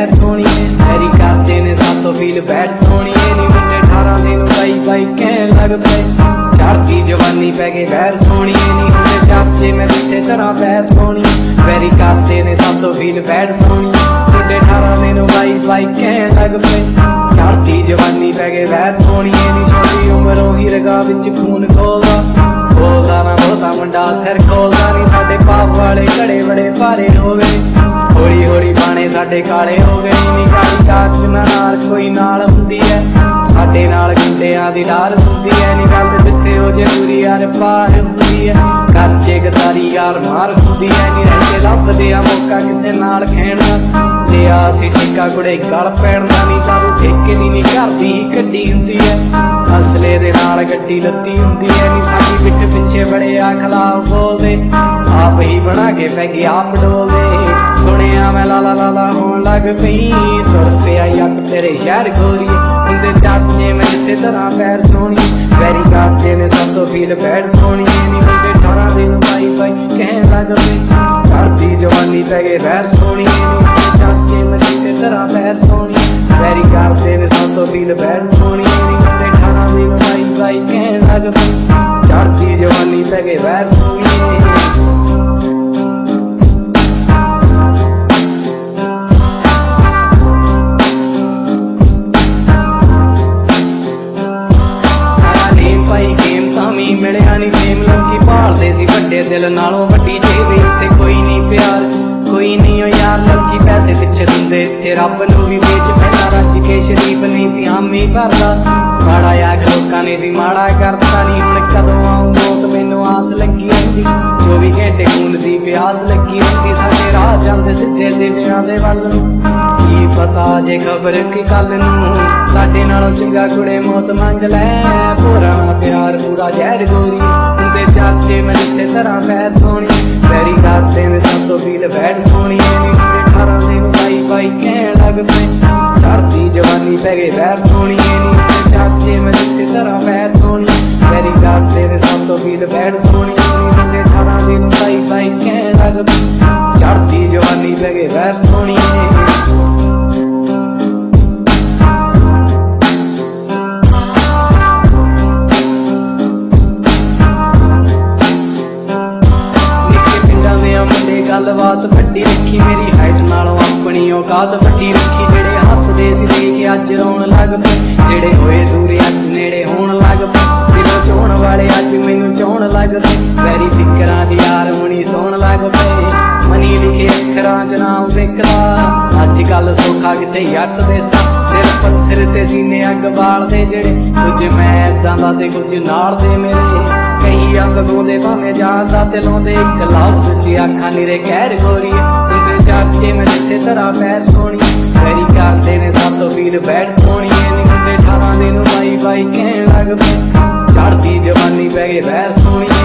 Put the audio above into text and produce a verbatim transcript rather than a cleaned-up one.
वैर सोहणीए वैरी करदे ने सातों फील बैड सोहणीए नी मुंडे अठारह दे नूं बाई बाई कहण लग पे चढ़दी जवानी पै गए वैर सोहणीए नी हुंदे चाचे मैं जिथे तरह वैर सोहणी वैरी करदे ने सातों फील बैड सोहणी मुंडे अठारह दे नूं बाई बाई कहण लग पे चढ़दी जवानी पै गए वैर सोहणीए नी छोटी उमरों ही रगा विच खून खोलदा बोलदा ना बहुता मुंडा सिर खोलदा नी साडे पाप वाले घड़े बड़े भारे हो गए हौली हौली बाणे साडे काले हो गए नी काली काच नाल कोई नाल हुंदी है साडे नाल गुंडियां दी डार हुंदी है नी गल जिथे हो जरूरी यार पार हुंदी है करके गदारी यार मार हुंदी है नी रहिंदे लभदे आ मौका किसे नाल खेणदा लिया असीं ठेका कुड़े गल पैणदा नी तारू ठेके दी नी घर दी गड्डी हुंदी है असले दे नाल गड्डी लत्ती हुंदी है नी साडी पिठ पिछे बड़े आ खिलाफ बोलदे आप ही बना के पैगी आप डोलदे सुनिया मैं लाला लाला होण लग पई तुर पिया यक तेरे शहर गोरीए हुंदे चाचे मैं जिथे तरह पैर सोहणी वैरी करदे ने सातों फील बैड सोहणीए नी मुंडे अठारह दे नूं बाई बाई कहण लग पे चढ़दी जवानी पै गए वैर सोहणीए नी चाचे मैं जिथे तरह पैर सोहणी वैरी करदे ने सातों फील बैड सोहणीए नी मुंडे अठारह दे नूं बाई बाई कहण लग पे चढ़दी जवानी पै गए वैर सोहणीए मिलिया नी फेम लोकी भालदे सी वड्डे दिल नालों वड्डी जेब इत्थे कोई नहीं प्यार कोई नहीं ओ यार लोकी पैसे पिछे दिंदे इत्थे रब नूं भी बेच पहला रज के शरीफ नहीं सी हामी भरदा माड़ा आख लोकां ने सी माड़ा करता नी हुण कदों आऊं मौत मैनूं आस लगी रहिंदी चौबी घंटे खून दी प्यास लगी रहिंदी साडे राह चलदे सिद्धे सिवियां दे वल नूं की पता जे खबर की कल नूं साडे नालों चंगा कुड़े मौत मंग लै पूरा प्यार पूरा जहर गोरी हुंदे चाचे मैं जिथे तरह पैर सोहणी वैरी करदे ने सातों फील बैड सोहणीए नी मुंडे अठारह दे नूं बाई बाई कहण लग पे चढ़दी जवानी पै गए वैर सोहणीए नी हुंदे चाचे मैं जिथे तरह पैर सोहणी वैरी करदे ने सातों फील बैड सोहणीए नी मुंडे अठारह दे नूं बाई बाई कहण लग पे चढ़दी जवानी पै गए वैर सोहणीए गलबात वड्डी रखी मेरी हाइट नालों अपनी औकात वड्डी रखी जेड़े हसदे सी देख अज रोण लग पे जेड़े होए दूरे अज नेड़े होण लग पे दिलों चोण वाले अज मैनूं चोण लग पे वैरी फिकरां च यार मुनी सोण लग पे मनी लिखे अखरां च नाम विकदा अज कल सौखा किथे जट दे दिल पत्थर ते सीने अग बालदे जेड़े कुछ मैं इदां दा ते कुछ नाल दे मेरे कई अग गोंदे भावें जानदा ते लाउंदे इक लफ्ज़ च आखां निरे गैर गोरीए हुंदे चाचे मैं जिथे तरह पैर सोहणी वैरी करदे ने सातों फील बैड सोहणीए नी मुंडे अठारह दे नूं बाई बाई कहण लग पे चढ़दी जवानी पै गए वैर सोहणी